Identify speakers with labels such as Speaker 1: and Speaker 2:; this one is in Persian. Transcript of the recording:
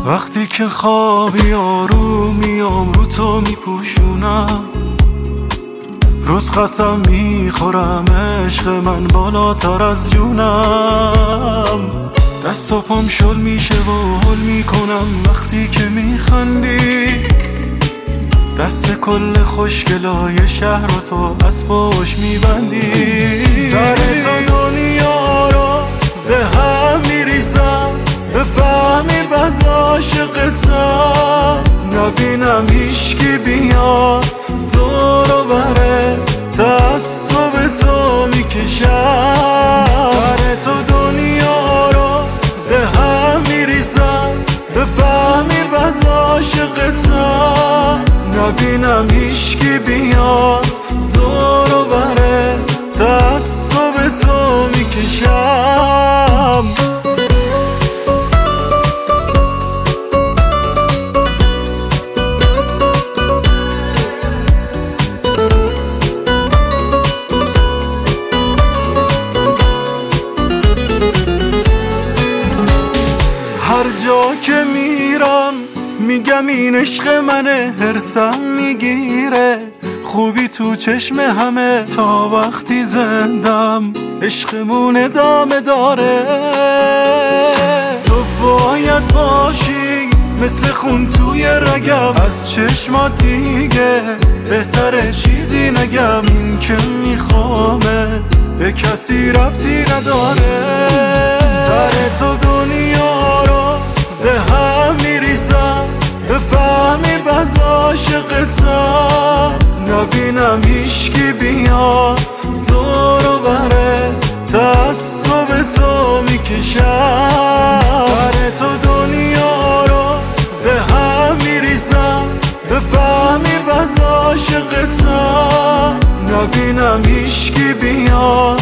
Speaker 1: وقتی که خوابی آرومیام رو تو میپوشونم، روز قسم میخورم عشق من بالاتر از جونم. دست و پام شل میشه و حل میکنم وقتی که میخندی، دست کل خوشگلای شهر رو تو از پشت میبندی. سر تو دنیا رو به هم میریزم، بفهمی بد عاشقتم، نبینم هیچکی بیاد دورو بره، تعصب تو میکشم. سر تو دنیا رو به هم میریزم، بفهمی بد عاشقتم، نبینم هیچکی بیاد دورو بره، تعصب تو میکشم. هر جا که میرم میگم این عشق منه، هرسم میگیره خوبی تو چشم همه، تا وقتی زندم عشقمون ادامه داره. تو باید باشی مثل خون توی رگم، از چشمات دیگه بهتره چیزی نگم. این که میخوامه به کسی ربطی نداره. سر تو دنیا رو به هم میریزم، بفهمی بد عاشقتم، نبینم هیچکی بیاد دورو بره، تعصب تو میکشم. سر تو دنیا رو به هم میریزم، بفهمی بد عاشقتم، نبینم هیچکی بیاد